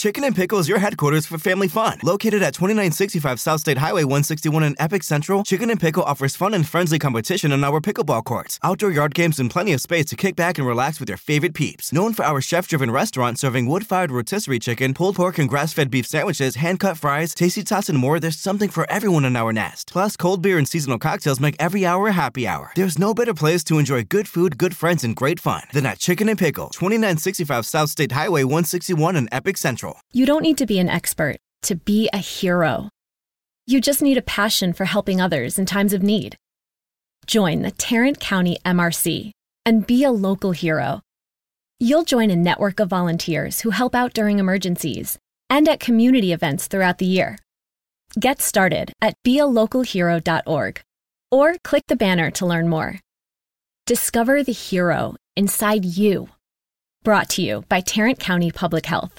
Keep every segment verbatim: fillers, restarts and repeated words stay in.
Chicken and Pickle is your headquarters for family fun. Located at twenty-nine sixty-five South State Highway one sixty-one in Epic Central, Chicken and Pickle offers fun and friendly competition on our pickleball courts, outdoor yard games, and plenty of space to kick back and relax with your favorite peeps. Known for our chef-driven restaurant serving wood-fired rotisserie chicken, pulled pork, and grass-fed beef sandwiches, hand-cut fries, tasty tots, and more, there's something for everyone in our nest. Plus, cold beer and seasonal cocktails make every hour a happy hour. There's no better place to enjoy good food, good friends, and great fun than at Chicken and Pickle, twenty-nine sixty-five South State Highway one sixty-one in Epic Central. You don't need to be an expert to be a hero. You just need a passion for helping others in times of need. Join the Tarrant County M R C and be a local hero. You'll join a network of volunteers who help out during emergencies and at community events throughout the year. Get started at be a local hero dot org or click the banner to learn more. Discover the hero inside you. Brought to you by Tarrant County Public Health.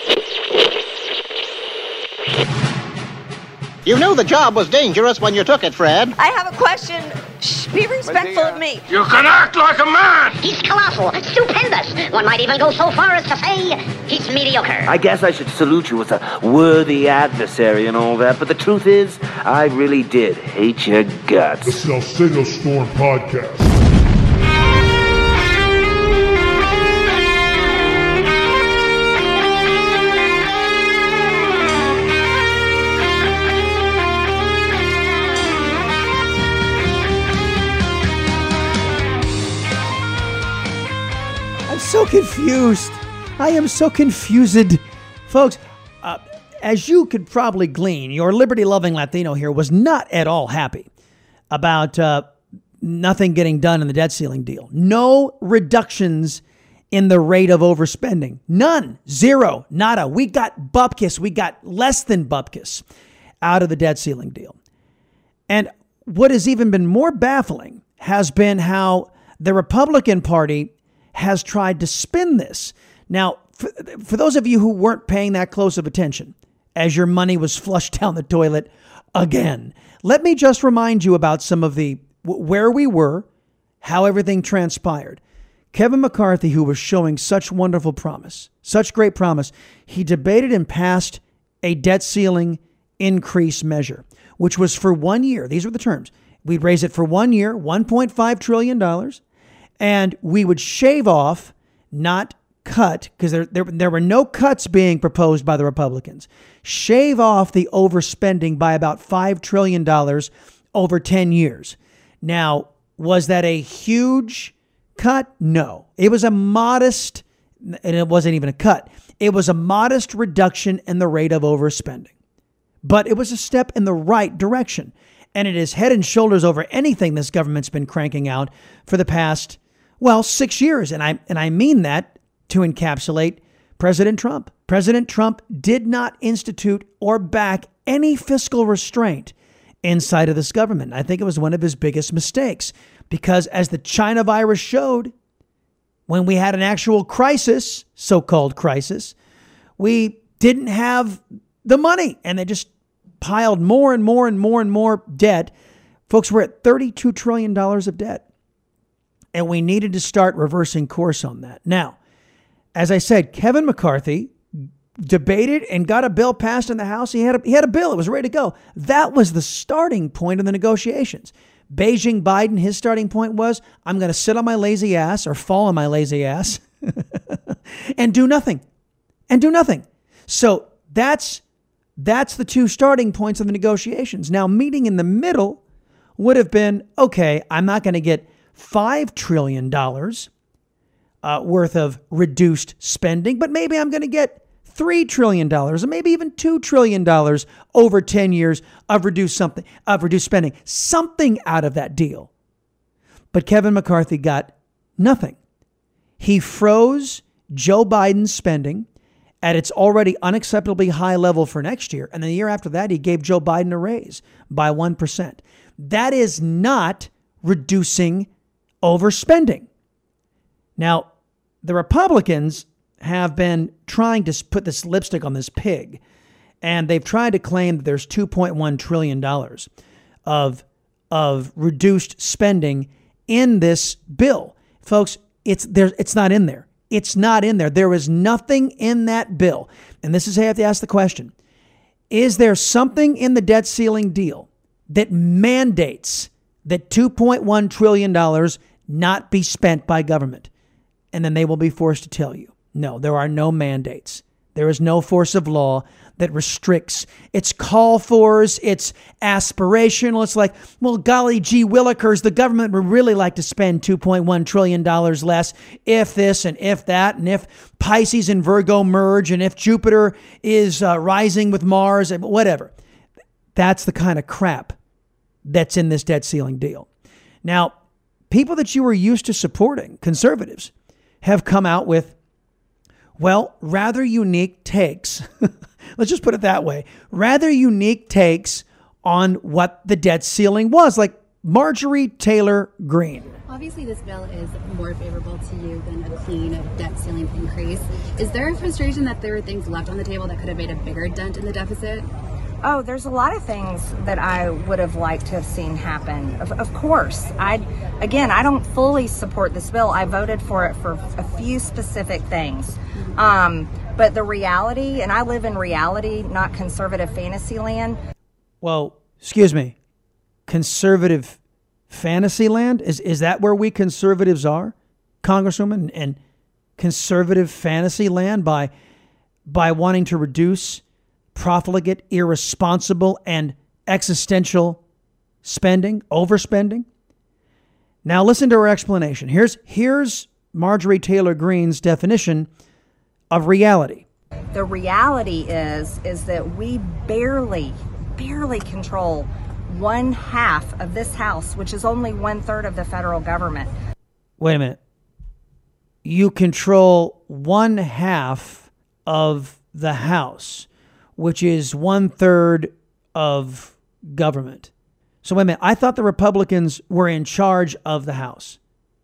You knew the job was dangerous when you took it, Fred. I have a question. Shh, be respectful of me. You can act like a man! He's colossal, stupendous. One might even go so far as to say he's mediocre. I guess I should salute you as a worthy adversary and all that, but the truth is, I really did hate your guts. The Salcedo Storm Podcast. So confused. I am so confused. Folks, uh, as you could probably glean, your liberty-loving Latino here was not at all happy about uh, nothing getting done in the debt ceiling deal. No reductions in the rate of overspending. None. Zero. Nada. We got bupkis. We got less than bupkis out of the debt ceiling deal. And what has even been more baffling has been how the Republican Party has tried to spin this. Now, for, for those of you who weren't paying that close of attention as your money was flushed down the toilet again, let me just remind you about some of the where we were, how everything transpired. Kevin McCarthy, who was showing such wonderful promise, such great promise, he debated and passed a debt ceiling increase measure, which was for one year. These were the terms. We'd raise it for one year, one point five trillion dollars. And we would shave off, not cut, because there, there, there were no cuts being proposed by the Republicans. Shave off the overspending by about five trillion dollars over ten years. Now, was that a huge cut? No. It was a modest, and it wasn't even a cut. It was a modest reduction in the rate of overspending. But it was a step in the right direction. And it is head and shoulders over anything this government's been cranking out for the past Well, six years. And I and I mean that to encapsulate President Trump. President Trump did not institute or back any fiscal restraint inside of this government. I think it was one of his biggest mistakes because as the China virus showed, when we had an actual crisis, so-called crisis, we didn't have the money and they just piled more and more and more and more debt. Folks, we're at thirty-two trillion dollars of debt. And we needed to start reversing course on that. Now, as I said, Kevin McCarthy debated and got a bill passed in the House. He had a, he had a bill. It was ready to go. That was the starting point of the negotiations. Beijing Biden, his starting point was, I'm going to sit on my lazy ass or fall on my lazy ass and do nothing. And do nothing. So that's that's the two starting points of the negotiations. Now, meeting in the middle would have been, okay, I'm not going to get five trillion dollars uh, worth of reduced spending, but maybe I'm going to get three trillion dollars or maybe even two trillion dollars over ten years of reduced something, of reduced spending, something out of that deal. But Kevin McCarthy got nothing. He froze Joe Biden's spending at its already unacceptably high level for next year. And then the year after that, he gave Joe Biden a raise by one percent. That is not reducing overspending. Now, the Republicans have been trying to put this lipstick on this pig, and they've tried to claim that there's two point one trillion dollars of, of reduced spending in this bill. Folks, it's there. It's not in there. It's not in there. There is nothing in that bill. And this is how you have to ask the question. Is there something in the debt ceiling deal that mandates that two point one trillion dollars not be spent by government? And then they will be forced to tell you, no, there are no mandates. There is no force of law that restricts. It's call fors. It's aspirational. It's like, well, golly gee willikers, the government would really like to spend two point one trillion dollars less if this and if that, and if Pisces and Virgo merge, and if Jupiter is uh, rising with Mars, and whatever. That's the kind of crap that's in this debt ceiling deal. Now, people that you were used to supporting, conservatives, have come out with, well, rather unique takes. Let's just put it that way. Rather unique takes on what the debt ceiling was, like Marjorie Taylor Greene. Obviously, this bill is more favorable to you than a clean debt ceiling increase. Is there a frustration that there were things left on the table that could have made a bigger dent in the deficit? Oh, there's a lot of things that I would have liked to have seen happen. Of, of course, I again, I don't fully support this bill. I voted for it for a few specific things. Um, but the reality, and I live in reality, not conservative fantasy land. Well, excuse me, conservative fantasy land? Is, is that where we conservatives are, Congresswoman? And conservative fantasy land by by wanting to reduce profligate, irresponsible, and existential spending, overspending? Now listen to her explanation. Here's here's Marjorie Taylor Greene's definition of reality. The reality is is that we barely, barely control one half of this House, which is only one third of the federal government. Wait a minute. You control one half of the House, which is one third of government. So wait a minute. I thought the Republicans were in charge of the House.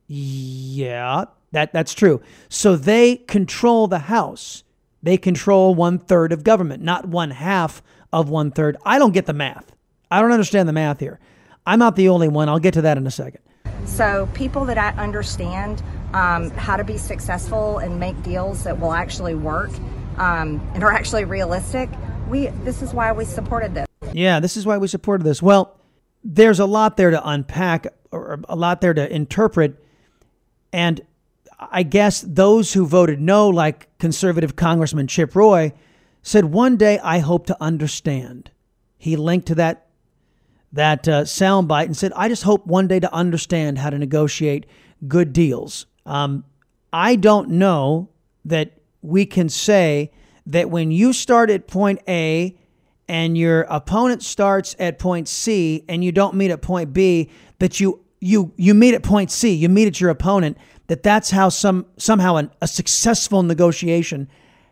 Yeah, that, that's true. So they control the House. They control one third of government, not one half of one third. I don't get the math. I don't understand the math here. I'm not the only one. I'll get to that in a second. So people that I understand um, how to be successful and make deals that will actually work um, and are actually realistic, we this is why we supported this. Yeah, this is why we supported this. Well, there's a lot there to unpack, or a lot there to interpret. And I guess those who voted no, like conservative Congressman Chip Roy, said, one day I hope to understand. He linked to that that uh, soundbite and said, I just hope one day to understand how to negotiate good deals. Um, I don't know that we can say that when you start at point A and your opponent starts at point C and you don't meet at point B, that you you you meet at point C, you meet at your opponent, that that's how some somehow an, a successful negotiation.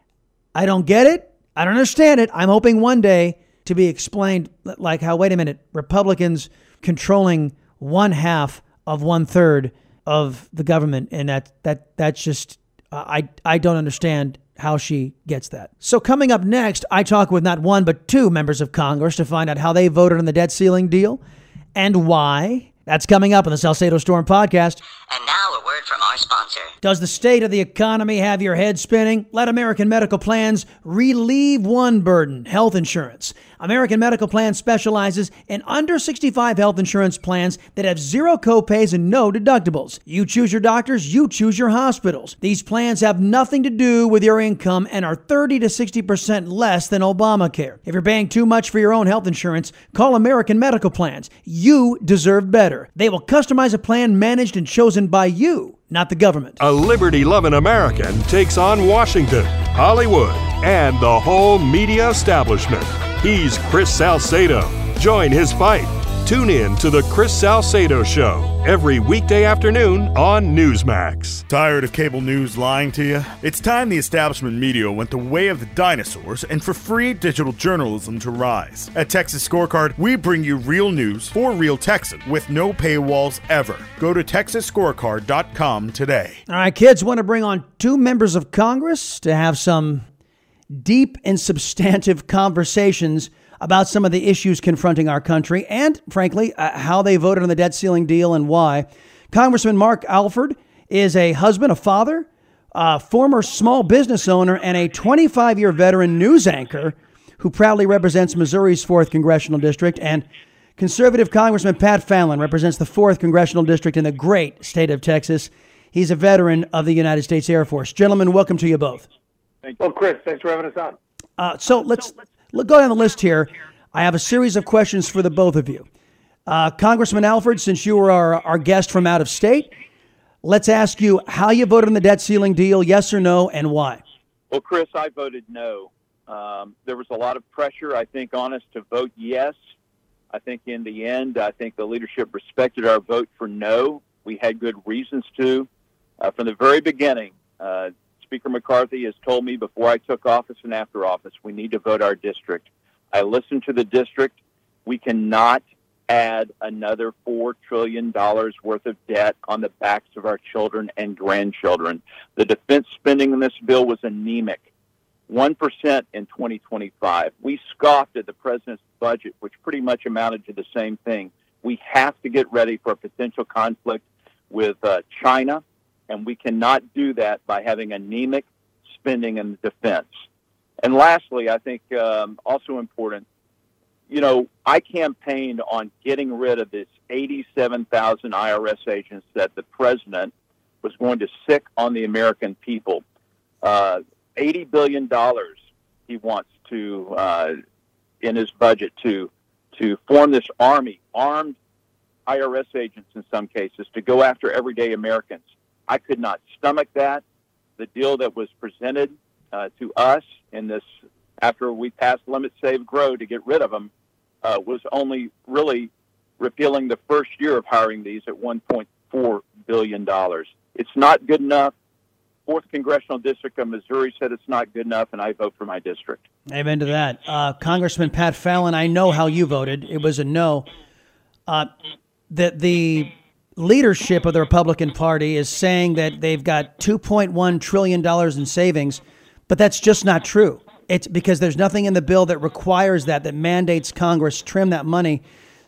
I don't get it. I don't understand it. I'm hoping one day to be explained, like how, wait a minute, Republicans controlling one half of one third of the government. And that that that's just, uh, I, I don't understand how she gets that. So coming up next, I talk with not one, but two members of Congress to find out how they voted on the debt ceiling deal and why. That's coming up on the Salcedo Storm podcast. And now a word from our sponsor. Does the state of the economy have your head spinning? Let American Medical Plans relieve one burden, health insurance. American Medical Plans specializes in under sixty-five health insurance plans that have zero copays and no deductibles. You choose your doctors, you choose your hospitals. These plans have nothing to do with your income and are thirty to sixty percent less than Obamacare. If you're paying too much for your own health insurance, call American Medical Plans. You deserve better. They will customize a plan managed and chosen by you, not the government. A liberty-loving American takes on Washington, Hollywood, and the whole media establishment. He's Chris Salcedo. Join his fight. Tune in to The Chris Salcedo Show every weekday afternoon on Newsmax. Tired of cable news lying to you? It's time the establishment media went the way of the dinosaurs and for free digital journalism to rise. At Texas Scorecard, we bring you real news for real Texans with no paywalls ever. Go to texas scorecard dot com today. All right, kids, want to bring on two members of Congress to have some deep and substantive conversations about some of the issues confronting our country and, frankly, uh, how they voted on the debt ceiling deal and why. Congressman Mark Alford is a husband, a father, uh, former small business owner and a twenty-five-year veteran news anchor who proudly represents Missouri's fourth Congressional District, and conservative Congressman Pat Fallon represents the fourth Congressional District in the great state of Texas. He's a veteran of the United States Air Force. Gentlemen, welcome to you both. Thank you. Well, Chris, thanks for having us on. Uh, so let's, let's go down the list here. I have a series of questions for the both of you. Uh, Congressman Alford, since you were our, our guest from out of state, let's ask you how you voted on the debt ceiling deal, yes or no, and why. Well, Chris, I voted no. Um, there was a lot of pressure, I think, on us to vote yes. I think in the end, I think the leadership respected our vote for no. We had good reasons to. Uh, from the very beginning, uh, Speaker McCarthy has told me before I took office and after office, we need to vote our district. I listened to the district. We cannot add another four trillion dollars worth of debt on the backs of our children and grandchildren. The defense spending in this bill was anemic. one percent in twenty twenty-five. We scoffed at the president's budget, which pretty much amounted to the same thing. We have to get ready for a potential conflict with uh, China, and we cannot do that by having anemic spending in defense. And lastly, I think um, also important, you know, I campaigned on getting rid of this eighty-seven thousand I R S agents that the president was going to sick on the American people. Uh, eighty billion dollars he wants to, uh, in his budget, to to form this army, armed I R S agents in some cases, to go after everyday Americans. I could not stomach that. The deal that was presented uh, to us in this, after we passed Limit, Save, Grow to get rid of them, uh, was only really repealing the first year of hiring these at one point four billion dollars. It's not good enough. Fourth Congressional District of Missouri said it's not good enough, and I vote for my district. Amen to that. Uh, Congressman Pat Fallon, I know how you voted. It was a no. Uh, that the leadership of the Republican Party is saying that they've got two point one trillion dollars in savings, but that's just not true. It's because there's nothing in the bill that requires that, that mandates Congress trim that money.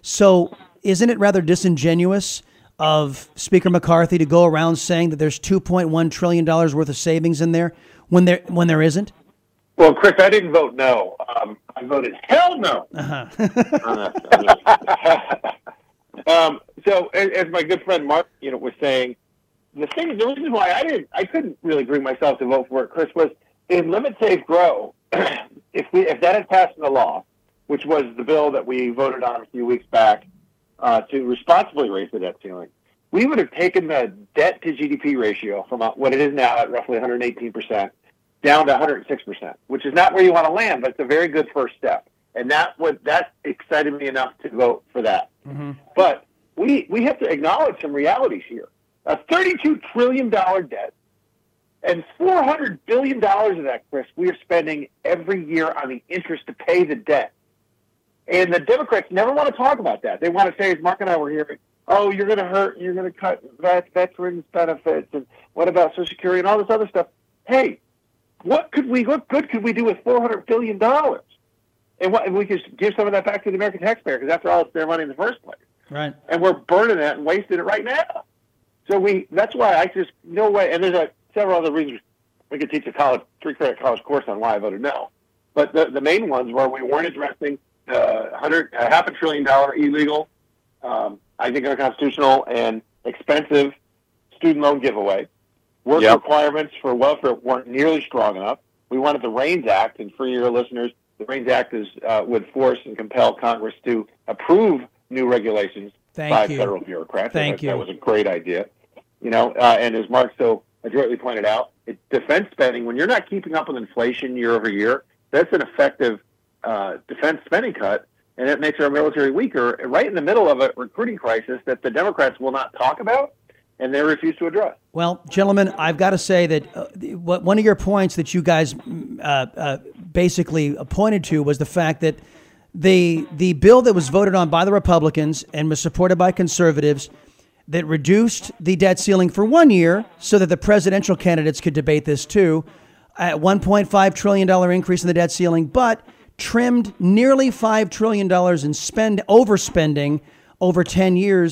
So isn't it rather disingenuous of Speaker McCarthy to go around saying that there's two point one trillion dollars worth of savings in there when there when there isn't? Well, Chris, I didn't vote no. Um, I voted hell no. Uh-huh. um, so, as, as my good friend Mark, you know, was saying, the thing, the reason why I didn't, I couldn't really bring myself to vote for it, Chris, was in Limit, Save, Grow. if we if that had passed into law, which was the bill that we voted on a few weeks back, Uh, to responsibly raise the debt ceiling, we would have taken the debt to G D P ratio from what it is now at roughly one hundred eighteen percent down to one hundred six percent, which is not where you want to land, but it's a very good first step. And that would, that excited me enough to vote for that. Mm-hmm. But we we have to acknowledge some realities here. A thirty-two trillion dollars debt, and four hundred billion dollars of that, Chris, we are spending every year on the interest to pay the debt. And the Democrats never want to talk about that. They want to say, as Mark and I were hearing, oh, you're going to hurt, you're going to cut vet, veterans benefits, and what about Social Security and all this other stuff. Hey, what could we, what good could we do with four hundred billion dollars? And what, and we could give some of that back to the American taxpayer, because after all, it's their money in the first place. Right. And we're burning that and wasting it right now. So we, that's why I just, no way, and there's a, several other reasons we could teach a college, three-credit college course on why I voted no. But the, the main ones were we weren't addressing Uh, hundred, uh, half a trillion dollar illegal, um, I think unconstitutional and expensive student loan giveaway. Work yep. requirements for welfare weren't nearly strong enough. We wanted the RAINS Act, and for your listeners, the RAINS Act is uh, would force and compel Congress to approve new regulations Thank by you. federal bureaucrats. Thank that, you. That was a great idea. You know, uh, and as Mark so adroitly pointed out, it, defense spending, when you're not keeping up with inflation year over year, that's an effective Uh, defense spending cut, and it makes our military weaker, right in the middle of a recruiting crisis that the Democrats will not talk about, and they refuse to address. Well, gentlemen, I've got to say that uh, what, one of your points that you guys uh, uh, basically pointed to was the fact that the the bill that was voted on by the Republicans and was supported by conservatives that reduced the debt ceiling for one year so that the presidential candidates could debate this too, at one point five trillion dollars increase in the debt ceiling, but trimmed nearly five trillion dollars in spend overspending over ten years,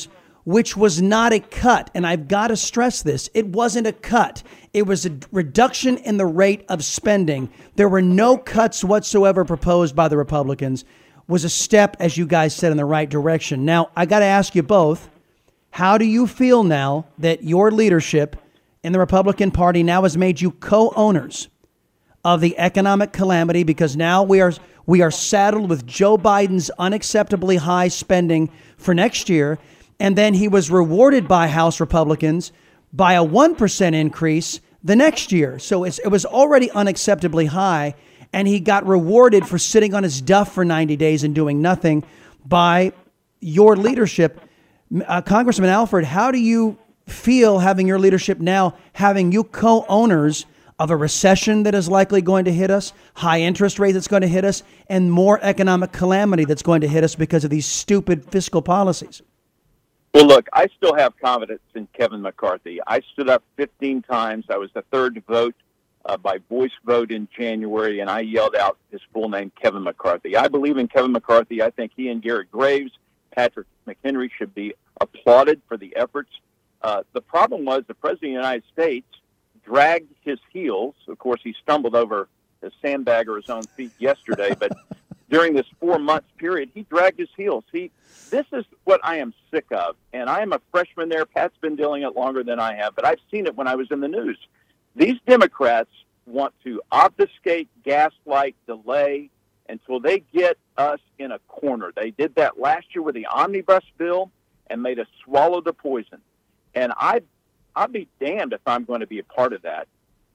which was not a cut. And I've got to stress this. It wasn't a cut. It was a reduction in the rate of spending. There were no cuts whatsoever proposed by the Republicans. Was a step, as you guys said, in the right direction. Now, I got to ask you both, how do you feel now that your leadership in the Republican Party now has made you co-owners of the economic calamity, because now we are we are saddled with Joe Biden's unacceptably high spending for next year, and then he was rewarded by House Republicans by a one percent increase the next year. So it's, it was already unacceptably high, and he got rewarded for sitting on his duff for ninety days and doing nothing by your leadership. Uh, Congressman Alford, how do you feel having your leadership now, having you co-owners of a recession that is likely going to hit us, high interest rate that's going to hit us, and more economic calamity that's going to hit us because of these stupid fiscal policies? Well, look, I still have confidence in Kevin McCarthy. I stood up fifteen times. I was the third to vote uh, by voice vote in January, and I yelled out his full name, Kevin McCarthy. I believe in Kevin McCarthy. I think he and Garrett Graves, Patrick McHenry should be applauded for the efforts. Uh, the problem was the President of the United States dragged his heels. Of course, he stumbled over the sandbag or his own feet yesterday, but during this four-month period, he dragged his heels. He, this is what I am sick of, and I am a freshman there. Pat's been dealing it longer than I have, but I've seen it when I was in the news. These Democrats want to obfuscate, gaslight, delay until they get us in a corner. They did that last year with the omnibus bill and made us swallow the poison. And I, I'll be damned if I'm going to be a part of that.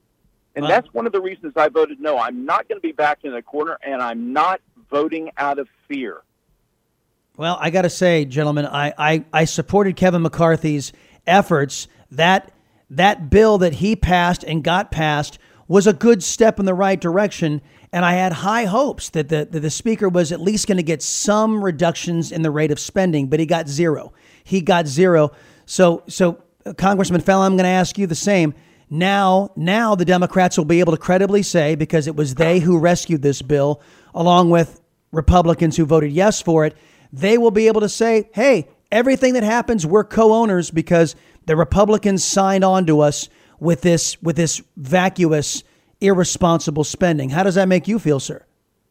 And well, that's one of the reasons I voted no. I'm not going to be back in the corner, and I'm not voting out of fear. Well, I got to say, gentlemen, I, I, I supported Kevin McCarthy's efforts. That that bill that he passed and got passed was a good step in the right direction. And I had high hopes that the, that the speaker was at least going to get some reductions in the rate of spending, but he got zero. He got zero. So, so uh, Congressman Fallon, I'm going to ask you the same. Now, now the Democrats will be able to credibly say, because it was they who rescued this bill, along with Republicans who voted yes for it, they will be able to say, hey, everything that happens, we're co-owners because the Republicans signed on to us with this with this vacuous, irresponsible spending. How does that make you feel, sir?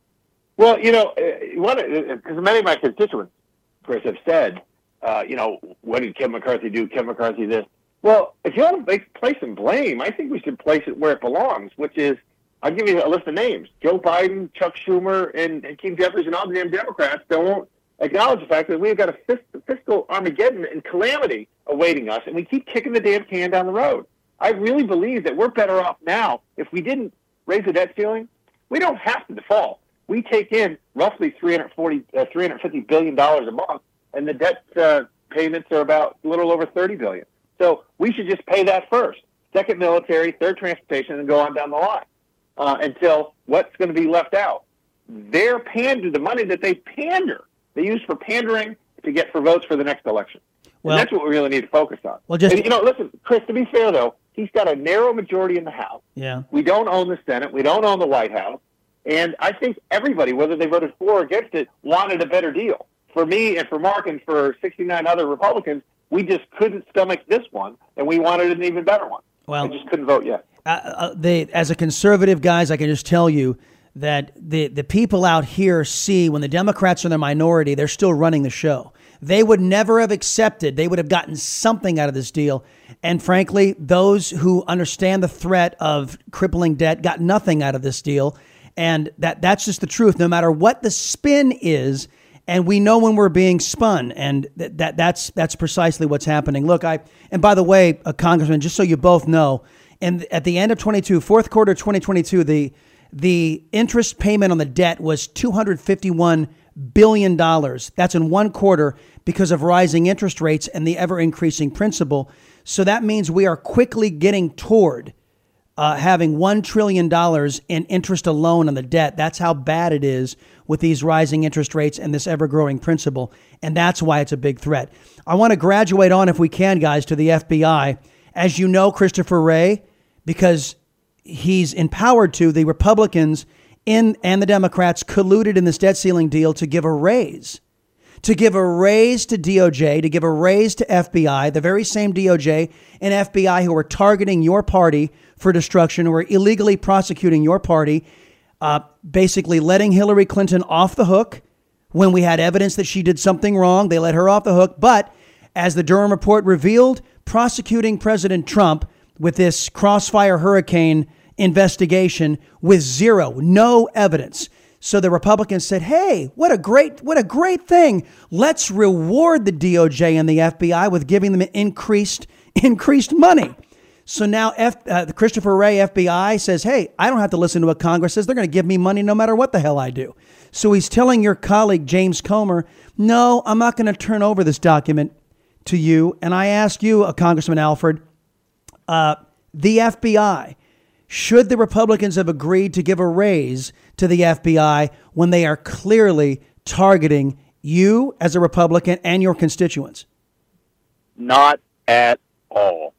Well, you know, because many of my constituents, Chris, have said, uh, you know, what did Kevin McCarthy do? Kevin McCarthy this. Well, if you want to place some blame, I think we should place it where it belongs, which is, I'll give you a list of names. Joe Biden, Chuck Schumer, and, and Keith Jeffries, and all the damn Democrats that won't acknowledge the fact that we've got a fiscal Armageddon and calamity awaiting us, and we keep kicking the damn can down the road. I really believe that we're better off now. If we didn't raise the debt ceiling, we don't have to default. We take in roughly three hundred forty, uh, three hundred fifty billion dollars a month, and the debt uh, payments are about a little over thirty billion dollars. So we should just pay that first. Second, military. Third, transportation, and go on down the line uh, until what's going to be left out. They're pander, the money that they pander, they use for pandering to get for votes for the next election. Well, and that's what we really need to focus on. Well, just and, you know, listen, Chris, to be fair, though, he's got a narrow majority in the House. Yeah. We don't own the Senate. We don't own the White House. And I think everybody, whether they voted for or against it, wanted a better deal. For me and for Mark and for sixty-nine other Republicans, we just couldn't stomach this one, and we wanted an even better one. Well, we just couldn't vote yet. Uh, uh, they, as a conservative, guys, I can just tell you that the, the people out here see when the Democrats are in the minority, they're still running the show. They would never have accepted. They would have gotten something out of this deal. And frankly, those who understand the threat of crippling debt got nothing out of this deal. And that that's just the truth, no matter what the spin is. And we know when we're being spun, and that, that that's that's precisely what's happening. Look, I and by the way, uh, Congressman, just so you both know, and at the end of twenty-two, fourth quarter twenty twenty-two, the the interest payment on the debt was two hundred fifty-one billion dollars. That's in one quarter because of rising interest rates and the ever increasing principal. So that means we are quickly getting toward uh, having one trillion dollars in interest alone on the debt. That's how bad it is with these rising interest rates and this ever growing principal. And that's why it's a big threat. I want to graduate on, if we can, guys, to the F B I. As you know, Christopher Wray, because he's empowered to, the Republicans in and the Democrats colluded in this debt ceiling deal to give a raise to give a raise to D O J, to give a raise to F B I, the very same D O J and F B I who are targeting your party for destruction, who are illegally prosecuting your party, uh, basically letting Hillary Clinton off the hook when we had evidence that she did something wrong. They let her off the hook. But as the Durham report revealed, prosecuting President Trump with this Crossfire Hurricane investigation with zero, no evidence. So the Republicans said, hey, what a great, what a great thing. Let's reward the D O J and the F B I with giving them increased, increased money. So now F, uh, the Christopher Wray F B I says, hey, I don't have to listen to what Congress says. They're going to give me money no matter what the hell I do. So he's telling your colleague, James Comer, no, I'm not going to turn over this document to you. And I ask you, uh, Congressman Alford, uh, the F B I, should the Republicans have agreed to give a raise to the F B I when they are clearly targeting you as a Republican and your constituents? Not at all.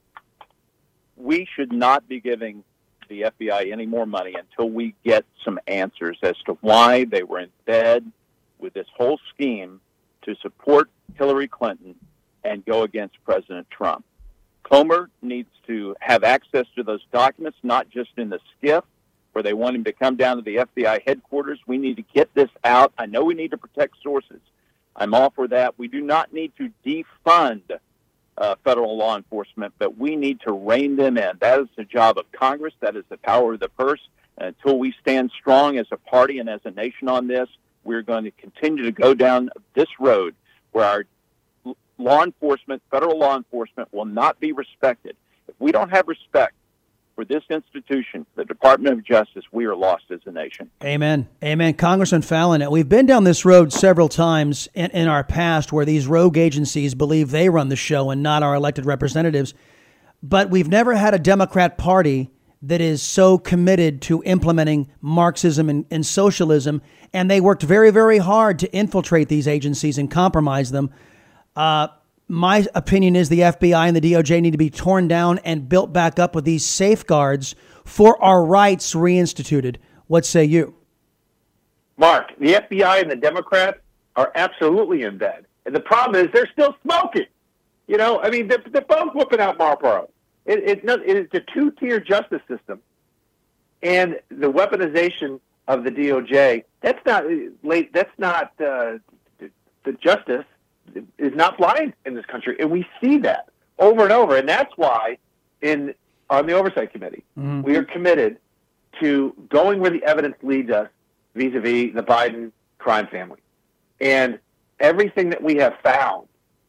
We should not be giving the F B I any more money until we get some answers as to why they were in bed with this whole scheme to support Hillary Clinton and go against President Trump. Comer needs to have access to those documents, not just in the skiff where they want him to come down to the F B I headquarters. We need to get this out. I know we need to protect sources. I'm all for that. We do not need to defund uh, federal law enforcement, but we need to rein them in. That is the job of Congress. That is the power of the purse. And until we stand strong as a party and as a nation on this, we're going to continue to go down this road where our law enforcement, federal law enforcement, will not be respected. If we don't have respect for this institution, the Department of Justice, we are lost as a nation. Amen. Amen. Congressman Fallon, we've been down this road several times in, in our past where these rogue agencies believe they run the show and not our elected representatives. But we've never had a Democrat Party that is so committed to implementing Marxism and, and socialism. And they worked very, very hard to infiltrate these agencies and compromise them. Uh, my opinion is the F B I and the D O J need to be torn down and built back up with these safeguards for our rights reinstituted. What say you? Mark, the F B I and the Democrats are absolutely in bed. And the problem is they're still smoking. You know, I mean, they're, they're both whipping out Marlboro. It, it, it is a two-tier justice system. And the weaponization of the D O J, that's not, late. that's not uh, the justice. Is not blind in this country, and we see that over and over. And that's why, in on the Oversight Committee, mm-hmm. we are committed to going where the evidence leads us vis-a-vis the Biden crime family, and everything that we have found.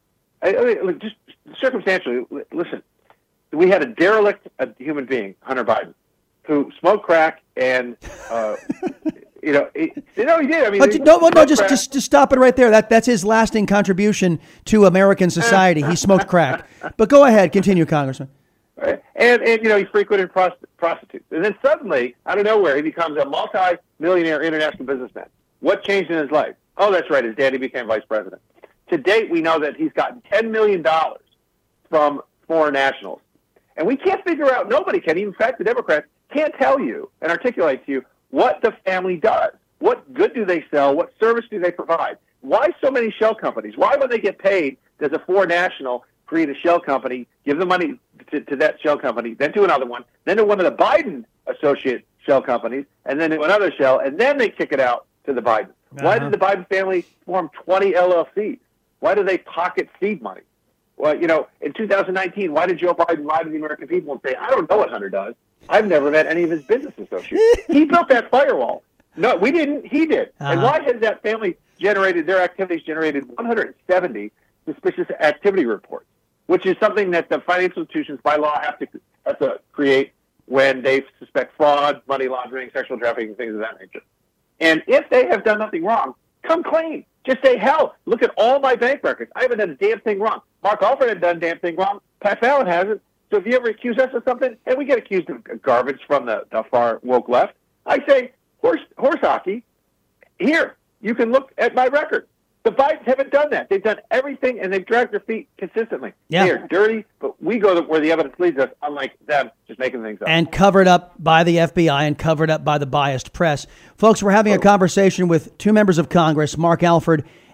I, I mean, just circumstantially, listen, we had a derelict a human being, Hunter Biden, who smoked crack and. Uh, You know, it, you know, he did. I mean, but no, no, just, just just stop it right there. That that's his lasting contribution to American society. He smoked crack. But go ahead, continue, Congressman. Right. And and you know, he frequented prost- prostitutes, and then suddenly, out of nowhere, he becomes a multi-millionaire international businessman. What changed in his life? Oh, that's right. His daddy became vice president. To date, we know that he's gotten ten million dollars from foreign nationals, and we can't figure out. Nobody can. Even in fact, the Democrats can't tell you and articulate to you what the family does. What good do they sell? What service do they provide? Why so many shell companies? Why, when they get paid, does a foreign national create a shell company, give the money to, to that shell company, then to another one, then to one of the Biden associate shell companies, and then to another shell, and then they kick it out to the Biden? Uh-huh. Why did the Biden family form twenty L L Cs? Why do they pocket seed money? Well, you know, in two thousand nineteen, why did Joe Biden lie to the American people and say, I don't know what Hunter does? I've never met any of his business associates. He built that firewall. No, we didn't. He did. Uh-huh. And why has that family generated, their activities generated one hundred seventy suspicious activity reports, which is something that the financial institutions by law have to have to create when they suspect fraud, money laundering, sexual trafficking, things of that nature. And if they have done nothing wrong, come clean. Just say, hell, look at all my bank records. I haven't done a damn thing wrong. Mark Alford hasn't done a damn thing wrong. Pat Fallon hasn't. So if you ever accuse us of something, and we get accused of garbage from the, the far woke left, I say, horse, horse hockey, here, you can look at my record. The Bidens haven't done that. They've done everything, and they've dragged their feet consistently. Yeah. They're dirty, but we go where the evidence leads us, unlike them just making things up. And covered up by the F B I and covered up by the biased press. Folks, we're having a conversation with two members of Congress, Mark Alford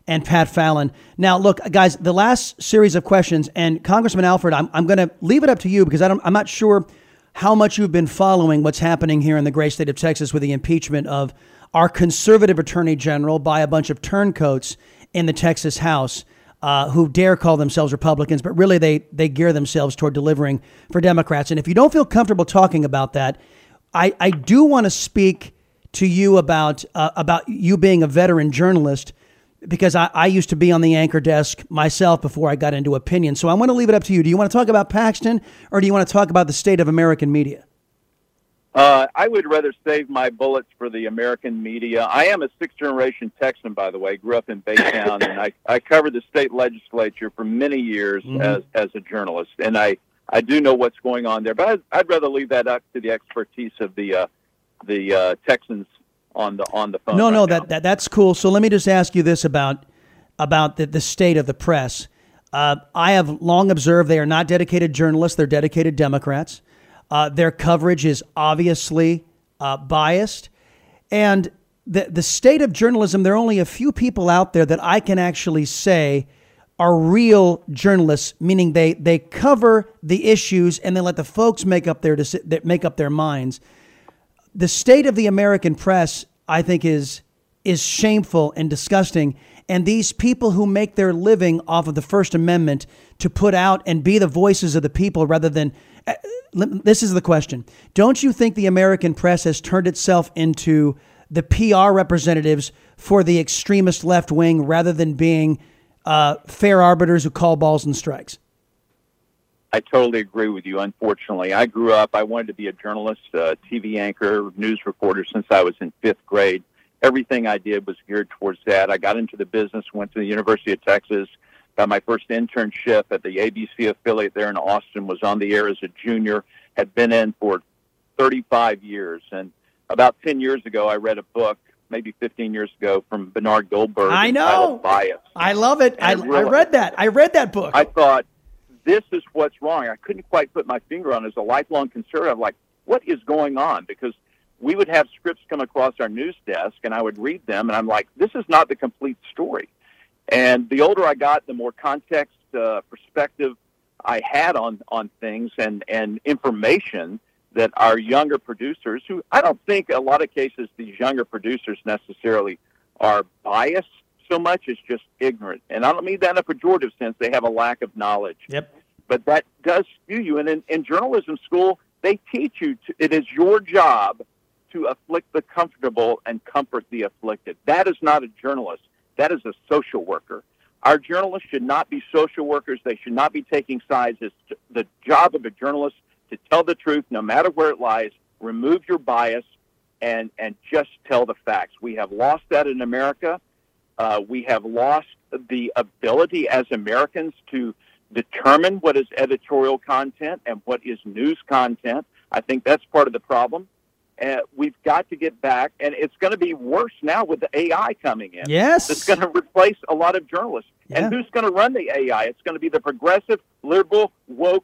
and Pat Fallon. Now, look, guys, the last series of questions, and Congressman Alford, I'm, I'm going to leave it up to you because I don't, I'm not sure how much you've been following what's happening here in the great state of Texas with the impeachment of our conservative attorney general by a bunch of turncoats in the Texas House uh, who dare call themselves Republicans, but really they they gear themselves toward delivering for Democrats. And if you don't feel comfortable talking about that, I, I do want to speak to you about uh, about you being a veteran journalist, because I, I used to be on the anchor desk myself before I got into opinion. So I want to leave it up to you. Do you want to talk about Paxton, or do you want to talk about the state of American media? Uh, I would rather save my bullets for the American media. I am a sixth-generation Texan, by the way. Grew up in Baytown, and I, I covered the state legislature for many years mm-hmm. as as a journalist, and I, I do know what's going on there. But I'd, I'd rather leave that up to the expertise of the uh, the uh, Texans on the on the phone. No, right no, now. that, that that's cool. So let me just ask you this about about the, the state of the press. Uh, I have long observed they are not dedicated journalists; they're dedicated Democrats. Uh, their coverage is obviously uh, biased. And the the state of journalism, there are only a few people out there that I can actually say are real journalists, meaning they they cover the issues and they let the folks make up their make up their minds. The state of the American press, I think, is is shameful and disgusting. And these people who make their living off of the First Amendment to put out and be the voices of the people rather than... Uh, this is the question. Don't you think the American press has turned itself into the P R representatives for the extremist left wing rather than being uh, fair arbiters who call balls and strikes? I totally agree with you, unfortunately. I grew up, I wanted to be a journalist, a T V anchor, news reporter since I was in fifth grade. Everything I did was geared towards that. I got into the business, went to the University of Texas, got my first internship at the A B C affiliate there in Austin, was on the air as a junior, had been in for thirty-five years. And about ten years ago, I read a book, maybe fifteen years ago, from Bernard Goldberg. I know. Bias. I love it. I, I, I read that. I read that book. I thought, this is what's wrong. I couldn't quite put my finger on it. As a lifelong conservative, I'm like, what is going on? Because we would have scripts come across our news desk, and I would read them, and I'm like, this is not the complete story. And the older I got, the more context, uh, perspective I had on, on things and, and information that our younger producers, who I don't think a lot of cases these younger producers necessarily are biased so much as just ignorant. And I don't mean that in a pejorative sense. They have a lack of knowledge. Yep. But that does skew you. And in, in journalism school, they teach you to, it is your job to afflict the comfortable and comfort the afflicted. That is not a journalist. That is a social worker. Our journalists should not be social workers. They should not be taking sides. It's the job of a journalist to tell the truth, no matter where it lies, remove your bias, and, and just tell the facts. We have lost that in America. Uh, we have lost the ability as Americans to determine what is editorial content and what is news content. I think that's part of the problem. Uh, we've got to get back, and it's going to be worse now with the A I coming in. Yes. It's going to replace a lot of journalists. Yeah. And who's going to run the A I? It's going to be the progressive, liberal, woke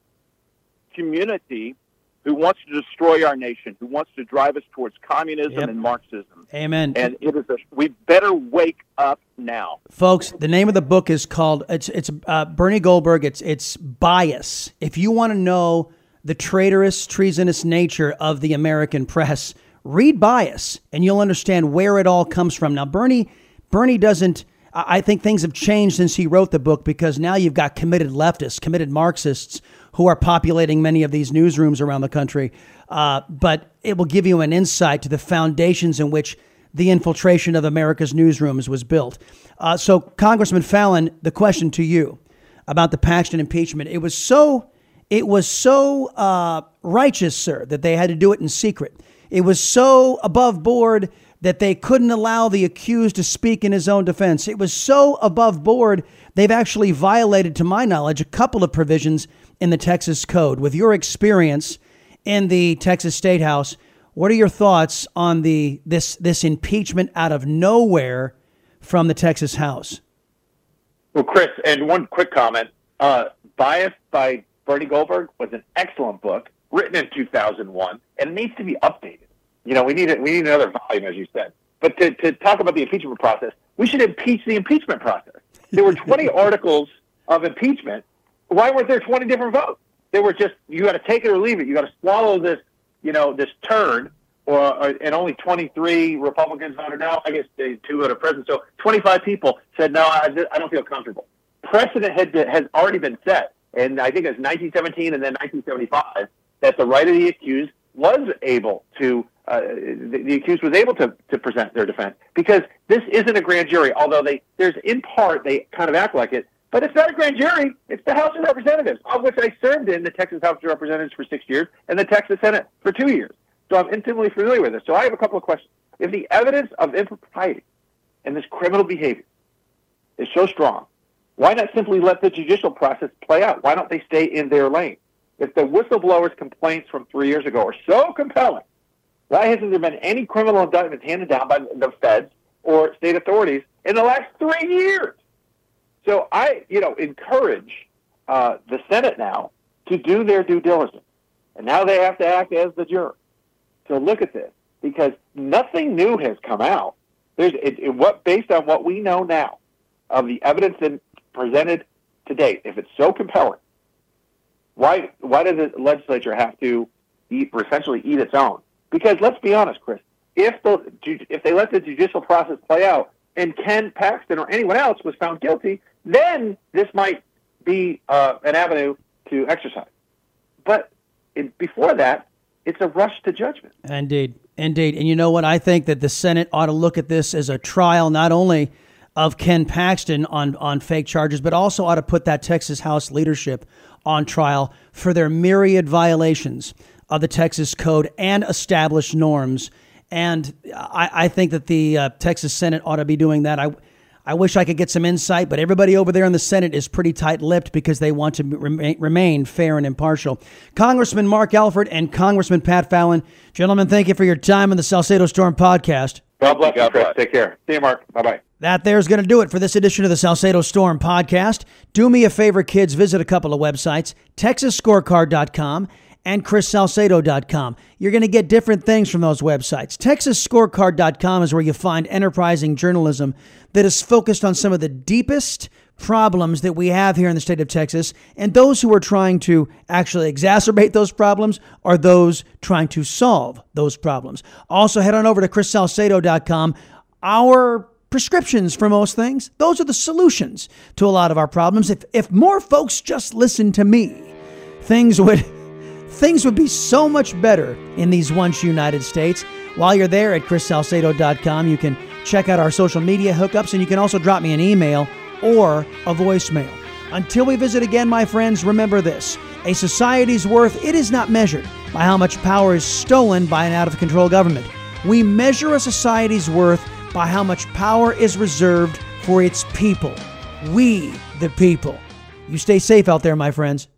community who wants to destroy our nation, who wants to drive us towards communism Yep. and Marxism. Amen. And it is a, we better wake up now. Folks, the name of the book is called, it's it's uh, Bernie Goldberg, it's it's Bias. If you want to know the traitorous, treasonous nature of the American press, read Bias, and you'll understand where it all comes from. Now, Bernie, Bernie doesn't, I think things have changed since he wrote the book, because now you've got committed leftists, committed Marxists who are populating many of these newsrooms around the country. Uh, but it will give you an insight to the foundations in which the infiltration of America's newsrooms was built. Uh, so, Congressman Fallon, the question to you about the Paxton impeachment, it was so... It was so uh, righteous, sir, that they had to do it in secret. It was so above board that they couldn't allow the accused to speak in his own defense. It was so above board, they've actually violated, to my knowledge, a couple of provisions in the Texas Code. With your experience in the Texas State House, what are your thoughts on the this this impeachment out of nowhere from the Texas House? Well, Chris, and one quick comment. Uh, Bias by Bernie Goldberg was an excellent book, written in two thousand one, and it needs to be updated. You know, we need it. We need another volume, as you said. But to, to talk about the impeachment process, we should impeach the impeachment process. There were twenty articles of impeachment. Why weren't there twenty different votes? They were just, you got to take it or leave it. You got to swallow this, you know, this turd. Or, or and only twenty-three Republicans voted no. I guess they, two out of president. So twenty-five people said no. I, I don't feel comfortable. Precedent had been, has already been set, and I think it was nineteen seventeen and then nineteen seventy-five that the right of the accused was able to uh, the, the accused was able to to present their defense, because this isn't a grand jury. Although they there's in part they kind of act like it, but it's not a grand jury. It's the House of Representatives, of which I served in the Texas House of Representatives for six years and the Texas Senate for two years. So I'm intimately familiar with this. So I have a couple of questions. If the evidence of impropriety and this criminal behavior is so strong, why not simply let the judicial process play out? Why don't they stay in their lane? If the whistleblower's complaints from three years ago are so compelling, why hasn't there been any criminal indictments handed down by the feds or state authorities in the last three years? So I, you know, encourage uh, the Senate now to do their due diligence. And now they have to act as the juror. So look at this, because nothing new has come out. There's it, it, what based on what we know now of the evidence that presented to date. If it's so compelling, why why does the legislature have to eat, or essentially eat its own? Because let's be honest, Chris, if the if they let the judicial process play out and Ken Paxton or anyone else was found guilty, then this might be uh, an avenue to exercise. But it, before that, it's a rush to judgment. Indeed. Indeed. And you know what? I think that the Senate ought to look at this as a trial, not only of Ken Paxton on, on fake charges, but also ought to put that Texas House leadership on trial for their myriad violations of the Texas Code and established norms. And I, I think that the uh, Texas Senate ought to be doing that. I I wish I could get some insight, but everybody over there in the Senate is pretty tight-lipped because they want to remain, remain fair and impartial. Congressman Mark Alford and Congressman Pat Fallon, gentlemen, thank you for your time on the Salcedo Storm podcast. God bless you, Chris. Take care. See you, Mark. Bye-bye. That there's going to do it for this edition of the Salcedo Storm podcast. Do me a favor, kids. Visit a couple of websites, texas scorecard dot com and chris salcedo dot com. You're going to get different things from those websites. texas scorecard dot com is where you find enterprising journalism that is focused on some of the deepest problems that we have here in the state of Texas, and those who are trying to actually exacerbate those problems are those trying to solve those problems. Also, head on over to chris salcedo dot com. Our prescriptions for most things, those are the solutions to a lot of our problems. If if more folks just listen to me, things would things would be so much better in these once United States. While you're there at chris salcedo dot com, you can check out our social media hookups, and you can also drop me an email or a voicemail. Until we visit again, my friends, remember this. A society's worth, it is not measured by how much power is stolen by an out-of-control government. We measure a society's worth by how much power is reserved for its people. We, the people. You stay safe out there, my friends.